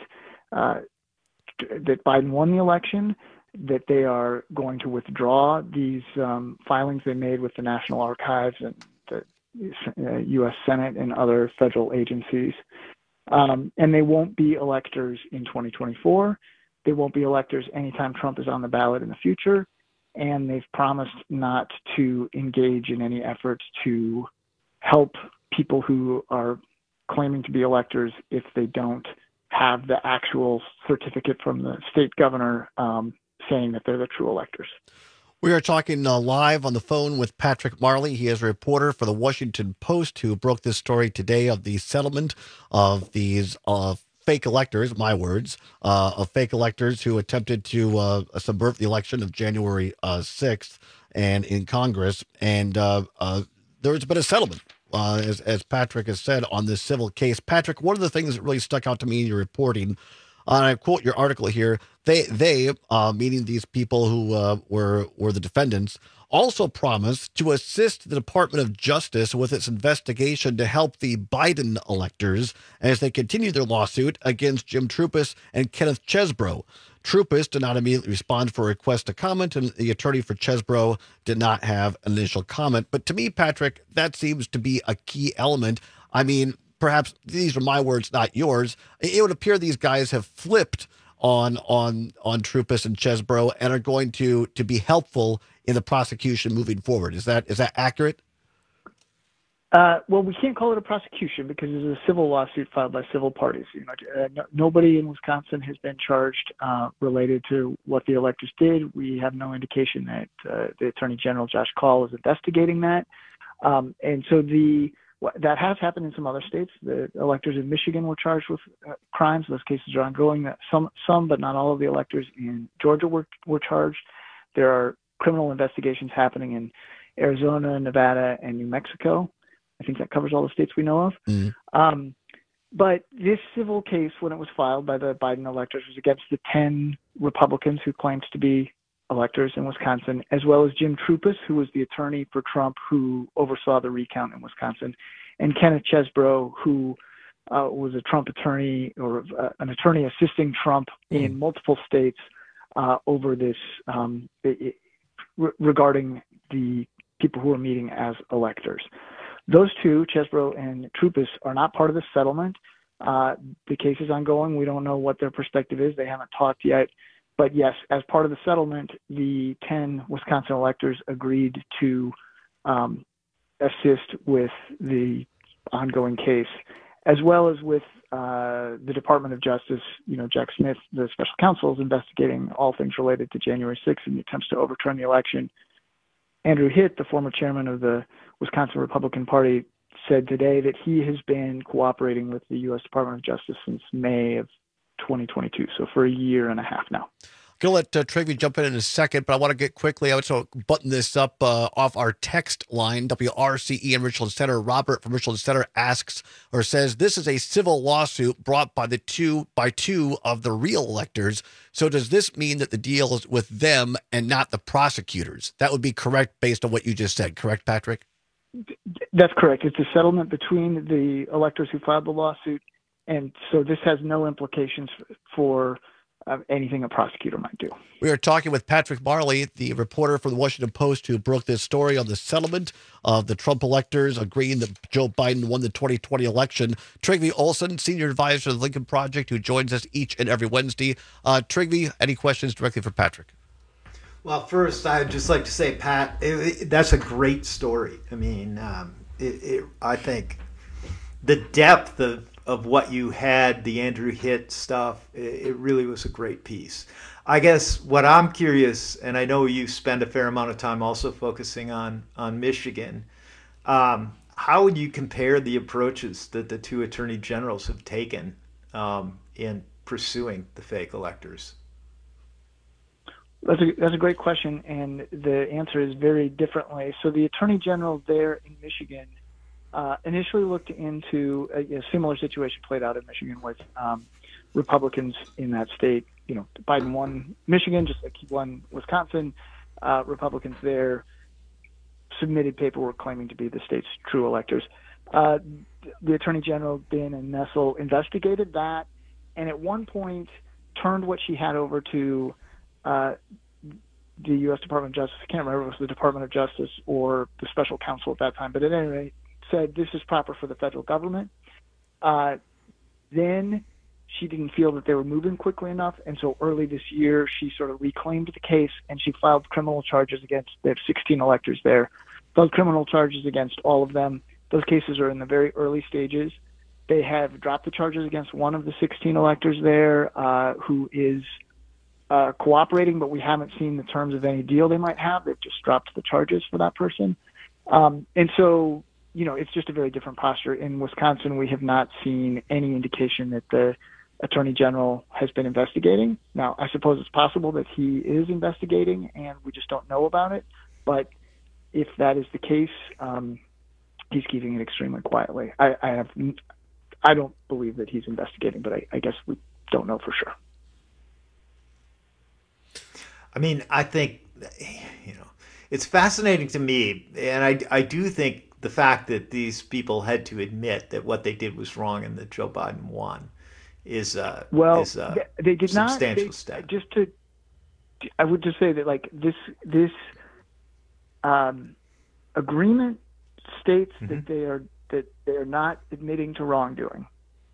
Biden won the election, that they are going to withdraw these filings they made with the National Archives and the U.S. Senate and other federal agencies. And they won't be electors in 2024. They won't be electors anytime Trump is on the ballot in the future. And they've promised not to engage in any efforts to help people who are claiming to be electors if they don't have the actual certificate from the state governor saying that they're the true electors. We are talking live on the phone with Patrick Marley. He is a reporter for the Washington Post who broke this story today of the settlement of these fake electors, my words, of fake electors who attempted to subvert the election of January 6th and in Congress. And there's been a settlement, as Patrick has said, on this civil case. Patrick, one of the things that really stuck out to me in your reporting, and I quote your article here, they meaning these people who were the defendants, also promised to assist the Department of Justice with its investigation to help the Biden electors as they continue their lawsuit against Jim Troupis and Kenneth Chesebro. Troupis did not immediately respond for a request to comment, and the attorney for Chesebro did not have an initial comment. But to me, Patrick, that seems to be a key element. I mean, perhaps these are my words, not yours. It would appear these guys have flipped on Troupis and Chesebro and are going to be helpful in the prosecution moving forward. Is that accurate? Well, we can't call it a prosecution because it's a civil lawsuit filed by civil parties. Nobody in Wisconsin has been charged related to what the electors did. We have no indication that the Attorney General, Josh Kaul, is investigating that. And so that has happened in some other states. The electors in Michigan were charged with crimes. Those cases are ongoing. Some, but not all of the electors in Georgia were charged. There are criminal investigations happening in Arizona, Nevada, and New Mexico. I think that covers all the states we know of. Mm-hmm. But this civil case, when it was filed by the Biden electors, was against the 10 Republicans who claimed to be electors in Wisconsin, as well as Jim Troupis, who was the attorney for Trump who oversaw the recount in Wisconsin, and Kenneth Chesebro, who was a Trump attorney or an attorney assisting Trump in multiple states over this regarding the people who are meeting as electors. Those two, Chesebro and Troupis, are not part of the settlement. The case is ongoing. We don't know what their perspective is. They haven't talked yet. But yes, as part of the settlement, the 10 Wisconsin electors agreed to assist with the ongoing case, as well as with the Department of Justice. Jack Smith, the special counsel, is investigating all things related to January 6th and the attempts to overturn the election. Andrew Hitt, the former chairman of the Wisconsin Republican Party, said today that he has been cooperating with the U.S. Department of Justice since May of 2022, so for a year and a half now. I'm going to let Trigvi jump in a second, but I want to get quickly, I want to button this up off our text line, WRCE in Richland Center. Robert from Richland Center asks or says, this is a civil lawsuit brought by two of the real electors. So does this mean that the deal is with them and not the prosecutors? That would be correct based on what you just said. Correct, Patrick? That's correct. It's a settlement between the electors who filed the lawsuit. And so this has no implications for anything a prosecutor might do. We are talking with Patrick Marley, the reporter from the Washington Post, who broke this story on the settlement of the Trump electors agreeing that Joe Biden won the 2020 election. Trygve Olsen, senior advisor of the Lincoln Project, who joins us each and every Wednesday. Trygve, any questions directly for Patrick? Well, first, I'd just like to say, Pat, that's a great story. I mean, I think the depth of what you had, the Andrew Hitt stuff, it really was a great piece. I guess what I'm curious, and I know you spend a fair amount of time also focusing on Michigan, how would you compare the approaches that the two attorney generals have taken in pursuing the fake electors? That's a great question, and the answer is very differently. So the attorney general there in Michigan initially looked into a similar situation played out in Michigan with Republicans in that state. Biden won Michigan just like he won Wisconsin. Republicans there submitted paperwork claiming to be the state's true electors. The Attorney General, Dana Nessel, investigated that and at one point turned what she had over to the U.S. Department of Justice. I can't remember if it was the Department of Justice or the special counsel at that time, but at any rate, said this is proper for the federal government. Then she didn't feel that they were moving quickly enough, and so early this year she sort of reclaimed the case and she filed criminal charges against, they have 16 electors there, filed criminal charges against all of them. Those cases are in the very early stages. They have dropped the charges against one of the 16 electors there who is cooperating, but we haven't seen the terms of any deal they might have. They've just dropped the charges for that person. And so, it's just a very different posture. In Wisconsin, we have not seen any indication that the attorney general has been investigating. Now, I suppose it's possible that he is investigating and we just don't know about it. But if that is the case, he's keeping it extremely quietly. I don't believe that he's investigating, but I guess we don't know for sure. I mean, I think, it's fascinating to me, and I do think the fact that these people had to admit that what they did was wrong and that Joe Biden won is they did substantial not. step. I would just say that like this agreement states that they are not admitting to wrongdoing.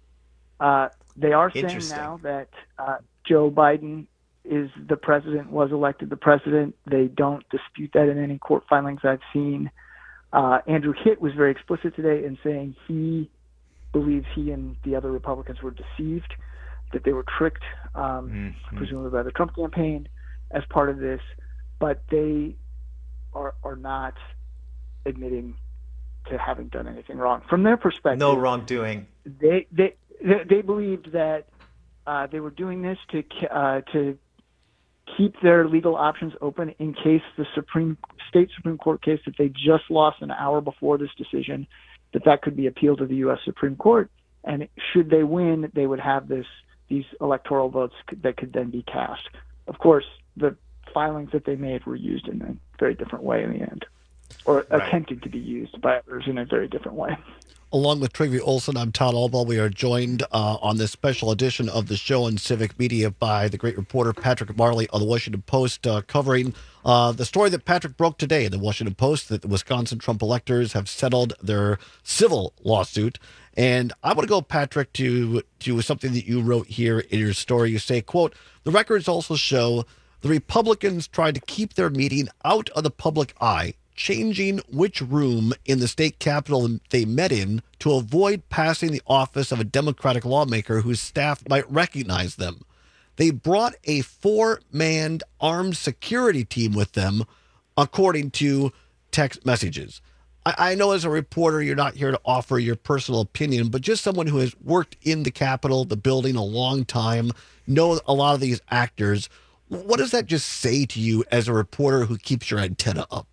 They are saying now that Joe Biden is the president, was elected the president. They don't dispute that in any court filings I've seen. Andrew Hitt was very explicit today in saying he believes he and the other Republicans were deceived, that they were tricked, presumably by the Trump campaign as part of this, but they are not admitting to having done anything wrong. From their perspective, no wrongdoing. They believed that they were doing this to keep their legal options open in case the state Supreme Court case that they just lost an hour before this decision, that could be appealed to the U.S. Supreme Court. And should they win, they would have these electoral votes that could then be cast. Of course, the filings that they made were used in a very different way in the end, or attempted to be used by others in a very different way. Along with Trygve Olsen, I'm Todd Albaugh. We are joined on this special edition of the show in Civic Media by the great reporter Patrick Marley of the Washington Post, covering the story that Patrick broke today in the Washington Post, that the Wisconsin Trump electors have settled their civil lawsuit. And I want to go, Patrick, to something that you wrote here in your story. You say, quote, "The records also show the Republicans tried to keep their meeting out of the public eye, changing which room in the state capitol they met in to avoid passing the office of a Democratic lawmaker whose staff might recognize them. They brought a 4-man armed security team with them, according to text messages." I know as a reporter, you're not here to offer your personal opinion, but just someone who has worked in the Capitol, the building, a long time, knows a lot of these actors. What does that just say to you as a reporter who keeps your antenna up?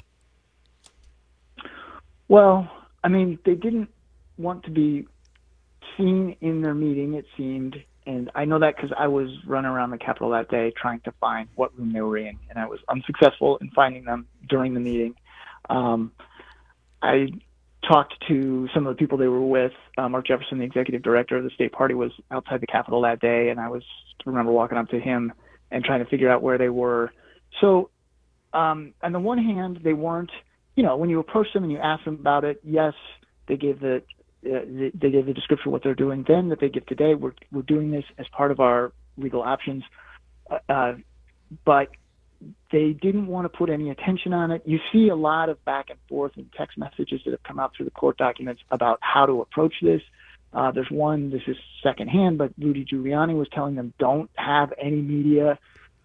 Well, I mean, they didn't want to be seen in their meeting, it seemed. And I know that because I was running around the Capitol that day trying to find what room they were in. And I was unsuccessful in finding them during the meeting. I talked to some of the people they were with. Mark Jefferson, the executive director of the state party, was outside the Capitol that day. And I remember walking up to him and trying to figure out where they were. So on the one hand, they weren't, when you approach them and you ask them about it, yes, they gave the description of what they're doing then that they give today. We're doing this as part of our legal options, but they didn't want to put any attention on it. You see a lot of back and forth and text messages that have come out through the court documents about how to approach this. There's one, this is secondhand, but Rudy Giuliani was telling them don't have any media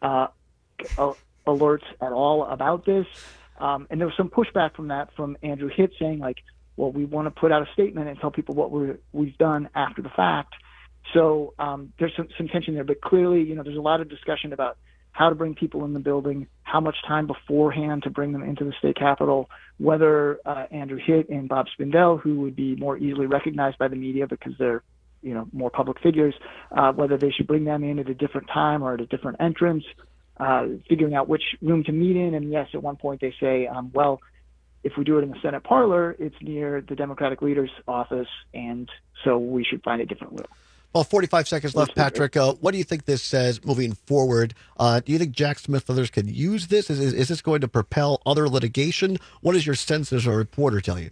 alerts at all about this. And there was some pushback from Andrew Hitt saying, like, well, we want to put out a statement and tell people what we've done after the fact. So there's some tension there. But clearly, there's a lot of discussion about how to bring people in the building, how much time beforehand to bring them into the state capitol, whether Andrew Hitt and Bob Spindell, who would be more easily recognized by the media because they're more public figures, whether they should bring them in at a different time or at a different entrance, figuring out which room to meet in. And yes, at one point they say, well, if we do it in the Senate parlor, it's near the Democratic leader's office, and so we should find a different room. Well, 45 seconds left, Patrick. What do you think this says moving forward? Do you think Jack Smith and others can use this? Is this going to propel other litigation? What does your sense as a reporter tell you?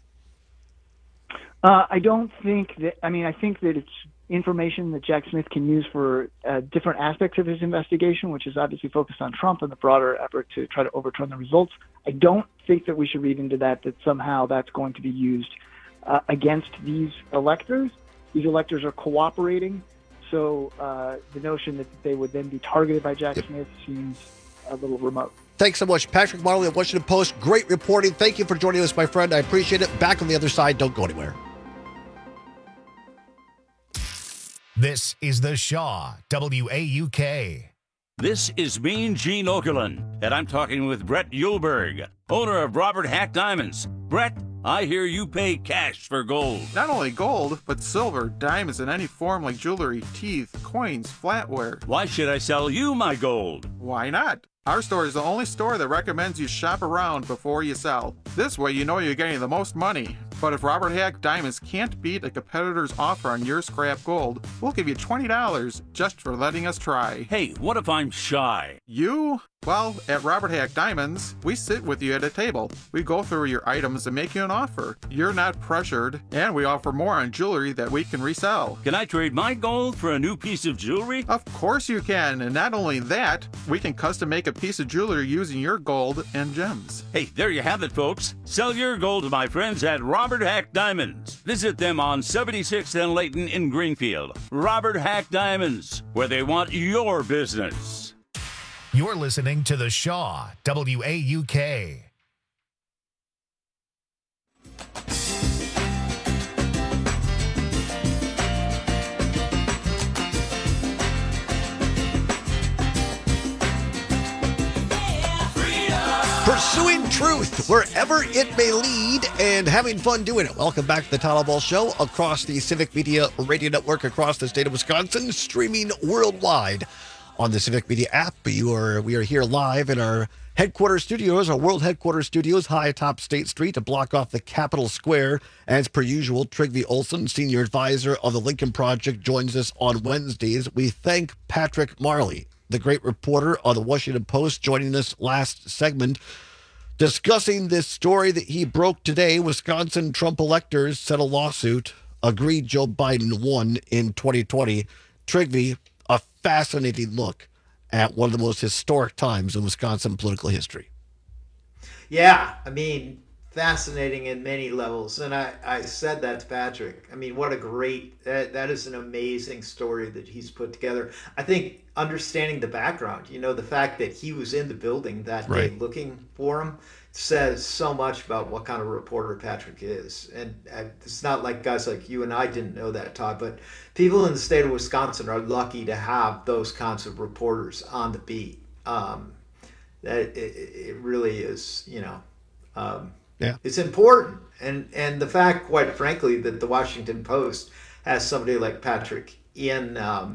I don't think that. I mean, I think that it's information that Jack Smith can use for different aspects of his investigation, which is obviously focused on Trump and the broader effort to try to overturn the results. I don't think that we should read into that somehow that's going to be used against these electors. These electors are cooperating, so the notion that they would then be targeted by Jack Smith seems a little remote. Thanks so much. Patrick Marley of Washington Post. Great reporting. Thank you for joining us, my friend. I appreciate it. Back on the other side. Don't go anywhere. This is the Shaw, WAUK. This is Mean Gene Okerlund, and I'm talking with Brett Yulberg, owner of Robert Hack Diamonds. Brett, I hear you pay cash for gold. Not only gold, but silver, diamonds in any form like jewelry, teeth, coins, flatware. Why should I sell you my gold? Why not? Our store is the only store that recommends you shop around before you sell. This way you know you're getting the most money. But if Robert Hack Diamonds can't beat a competitor's offer on your scrap gold, we'll give you $20 just for letting us try. Hey, what if I'm shy? You? Well, at Robert Hack Diamonds, we sit with you at a table. We go through your items and make you an offer. You're not pressured, and we offer more on jewelry that we can resell. Can I trade my gold for a new piece of jewelry? Of course you can, and not only that, we can custom make a piece of jewelry using your gold and gems. Hey, there you have it, folks. Sell your gold to my friends at Robert Hack Diamonds. Visit them on 76th and Layton in Greenfield. Robert Hack Diamonds, where they want your business. You're listening to the Shaw, WAUK. Pursuing truth wherever it may lead and having fun doing it. Welcome back to the Todd Ball Show across the Civic Media Radio Network across the state of Wisconsin, streaming worldwide on the Civic Media app. We are here live in our headquarters studios, our world headquarters studios, high atop State Street to block off the Capitol Square. As per usual, Trygve Olson, senior advisor of the Lincoln Project, joins us on Wednesdays. We thank Patrick Marley, the great reporter of the Washington Post, joining us last segment, discussing this story that he broke today. Wisconsin Trump electors settle lawsuit, agreed Joe Biden won in 2020. Trygve, a fascinating look at one of the most historic times in Wisconsin political history. Yeah, I mean, fascinating in many levels. And I said that to Patrick. I mean, what a great, that is an amazing story that he's put together. I think understanding the background, the fact that he was in the building that day looking for him says so much about what kind of reporter Patrick is. And it's not like guys like you and I didn't know that, Todd, but people in the state of Wisconsin are lucky to have those kinds of reporters on the beat. That it really is, it's important. And the fact, quite frankly, that the Washington Post has somebody like Patrick in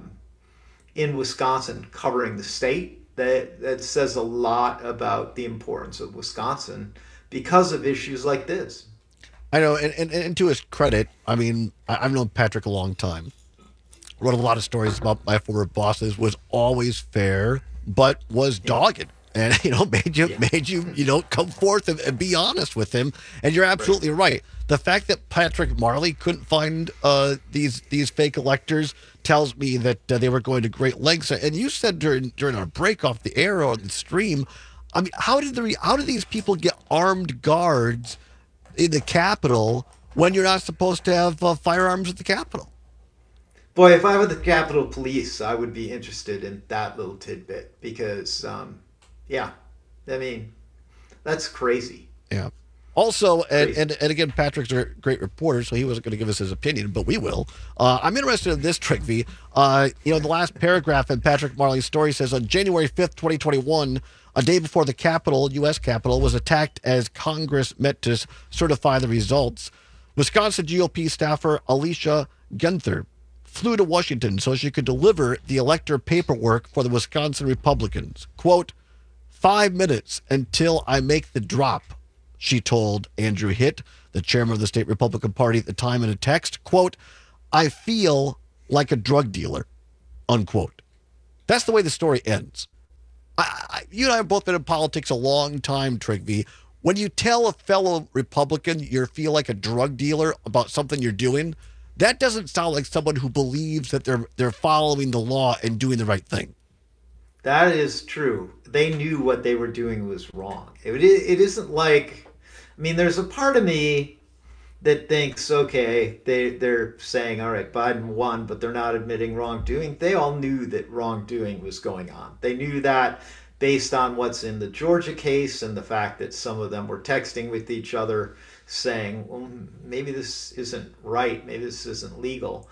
Wisconsin covering the state, that says a lot about the importance of Wisconsin because of issues like this. I know, and to his credit, I mean, I've known Patrick a long time. Wrote a lot of stories about my former bosses, was always fair, but was dogged. And, made you come forth and be honest with him. And you're absolutely right. The fact that Patrick Marley couldn't find these fake electors tells me that they were going to great lengths. And you said during our break off the air or the stream, I mean, how did these people get armed guards in the Capitol when you're not supposed to have firearms at the Capitol? Boy, if I were the Capitol Police, I would be interested in that little tidbit because, yeah, I mean, that's crazy. Yeah. Also, and again, Patrick's a great reporter, so he wasn't going to give us his opinion, but we will. I'm interested in this, Trygve. The last paragraph in Patrick Marley's story says, on January 5th, 2021, a day before the Capitol, U.S. Capitol, was attacked as Congress met to certify the results, Wisconsin GOP staffer Alicia Genther flew to Washington so she could deliver the elector paperwork for the Wisconsin Republicans. Quote, 5 minutes until I make the drop, she told Andrew Hitt, the chairman of the state Republican Party at the time, in a text. Quote, I feel like a drug dealer, unquote. That's the way the story ends. You and I have both been in politics a long time, Trygve. When you tell a fellow Republican you feel like a drug dealer about something you're doing, that doesn't sound like someone who believes that they're following the law and doing the right thing. That is true. They knew what they were doing was wrong. It isn't like, I mean, there's a part of me that thinks, okay, they're saying, all right, Biden won, but they're not admitting wrongdoing. They all knew that wrongdoing was going on. They knew that based on what's in the Georgia case and the fact that some of them were texting with each other saying, well, maybe this isn't right, maybe this isn't legal.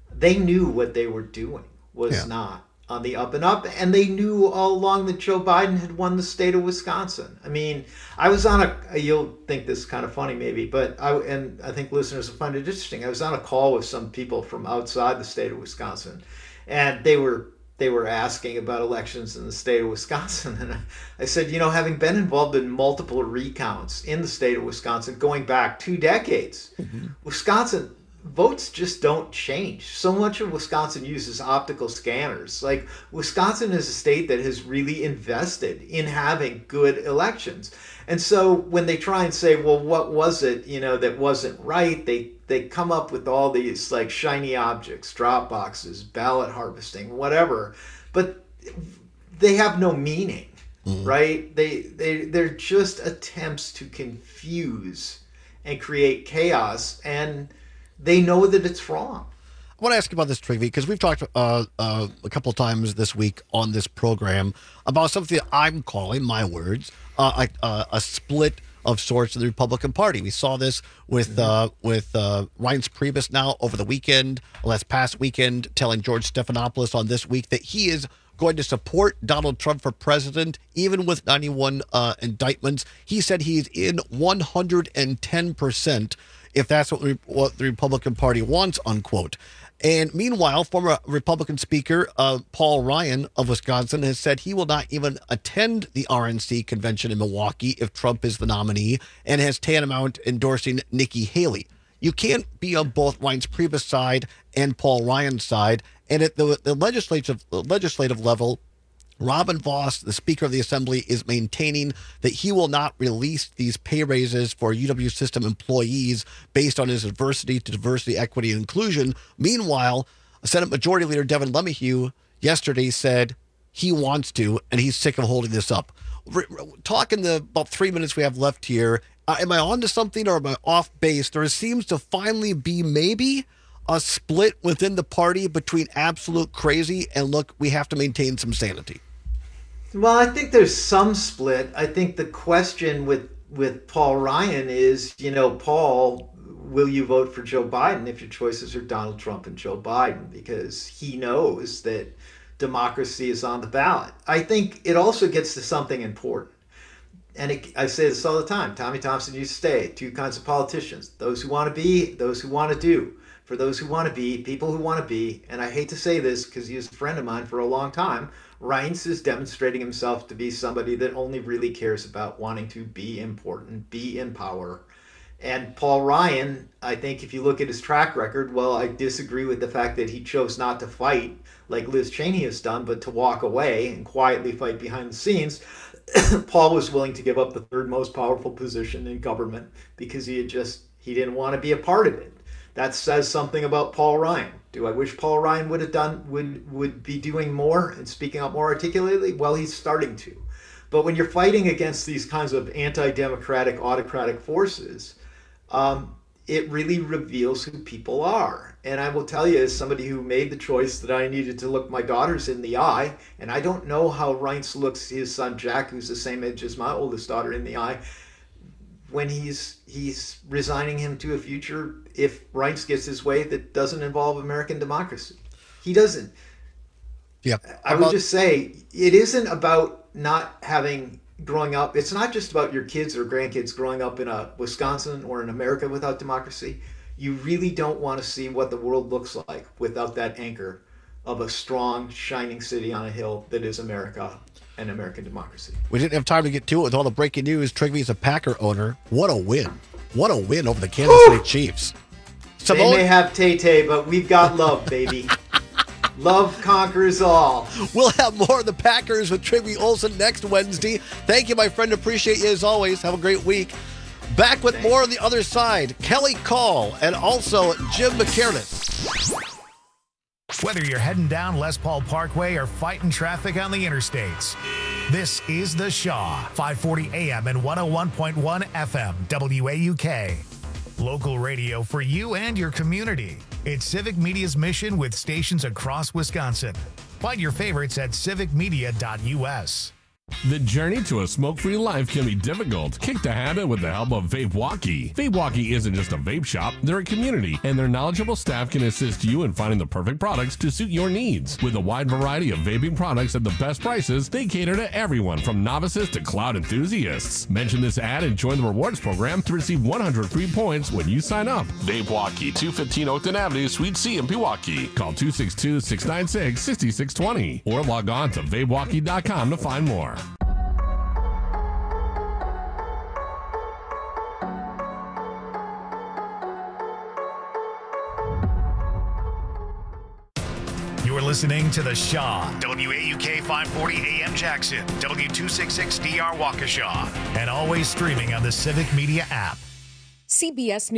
they knew what they were doing was not on the up and up, and they knew all along that Joe Biden had won the state of Wisconsin. I mean, I was on you'll think this is kind of funny maybe, but I think listeners will find it interesting. I was on a call with some people from outside the state of Wisconsin, and they were asking about elections in the state of Wisconsin. And I said, having been involved in multiple recounts in the state of Wisconsin going back 2 decades, Wisconsin votes just don't change. So much of Wisconsin uses optical scanners. Like, Wisconsin is a state that has really invested in having good elections. And so when they try and say, well, what was it, that wasn't right, they come up with all these like shiny objects, drop boxes, ballot harvesting, whatever, but they have no meaning, right? They're just attempts to confuse and create chaos, and they know that it's wrong. I want to ask you about this, Trigvi, because we've talked a couple of times this week on this program about something that I'm calling, my words, a split of sorts in the Republican Party. We saw this with Reince Priebus now over the weekend, last past weekend, telling George Stephanopoulos on This Week that he is going to support Donald Trump for president, even with 91 indictments. He said he's in 110%. If that's what the Republican Party wants, unquote. And meanwhile, former Republican Speaker Paul Ryan of Wisconsin has said he will not even attend the RNC convention in Milwaukee if Trump is the nominee, and has tantamount endorsing Nikki Haley. You can't be on both Reince Priebus' side and Paul Ryan's side. And at the legislative level, Robin Vos, the Speaker of the Assembly, is maintaining that he will not release these pay raises for UW system employees based on his adversity to diversity, equity, and inclusion. Meanwhile, Senate Majority Leader Devin LeMahieu yesterday said he wants to, and he's sick of holding this up. Talk in the about 3 minutes we have left here. Am I on to something, or am I off base? There seems to finally be maybe a split within the party between absolute crazy and, look, we have to maintain some sanity. Well, I think there's some split. I think the question with Paul Ryan is, Paul, will you vote for Joe Biden if your choices are Donald Trump and Joe Biden? Because he knows that democracy is on the ballot. I think it also gets to something important. And I say this all the time. Tommy Thompson used to say, 2 kinds of politicians: those who want to be, those who want to do. For those who want to be, people who want to be, and I hate to say this because he was a friend of mine for a long time, Reince is demonstrating himself to be somebody that only really cares about wanting to be important, be in power. And Paul Ryan, I think if you look at his track record, well, I disagree with the fact that he chose not to fight like Liz Cheney has done, but to walk away and quietly fight behind the scenes. Paul was willing to give up the 3rd most powerful position in government because he didn't want to be a part of it. That says something about Paul Ryan. Do I wish Paul Ryan would be doing more and speaking up more articulately? Well, he's starting to. But when you're fighting against these kinds of anti-democratic, autocratic forces, it really reveals who people are. And I will tell you, as somebody who made the choice that I needed to look my daughters in the eye, and I don't know how Reince looks his son Jack, who's the same age as my oldest daughter, in the eye, when he's resigning him to a future if Reince gets his way that doesn't involve American democracy. He doesn't. Yeah. I would just say it isn't about not having growing up. It's not just about your kids or grandkids growing up in a Wisconsin or in America without democracy. You really don't want to see what the world looks like without that anchor of a strong, shining city on a hill that is America and American democracy. We didn't have time to get to it with all the breaking news. Trigvi's a Packer owner. What a win. What a win over the Kansas City Chiefs. They may have Tay-Tay, but we've got love, baby. Love conquers all. We'll have more of the Packers with Trigvi Olson next Wednesday. Thank you, my friend. Appreciate you as always. Have a great week. Back with more on the other side. Kelly Call and also Jim McKiernan. Whether you're heading down Les Paul Parkway or fighting traffic on the interstates, this is The Shaw, 540 AM and 101.1 FM, WAUK. Local radio for you and your community. It's Civic Media's mission with stations across Wisconsin. Find your favorites at civicmedia.us. The journey to a smoke-free life can be difficult. Kick the habit with the help of Vape Walkie. Vape Walkie isn't just a vape shop, they're a community, and their knowledgeable staff can assist you in finding the perfect products to suit your needs. With a wide variety of vaping products at the best prices, they cater to everyone from novices to cloud enthusiasts. Mention this ad and join the rewards program to receive 100 free points when you sign up. Vape Walkie, 215 Oakton Avenue, Suite C in Pewaukee. Call 262-696-6620 or log on to vapewalkie.com to find more. You're listening to The Shaw, WAUK 540 AM Jackson, W266DR Waukesha, and always streaming on the Civic Media app. CBS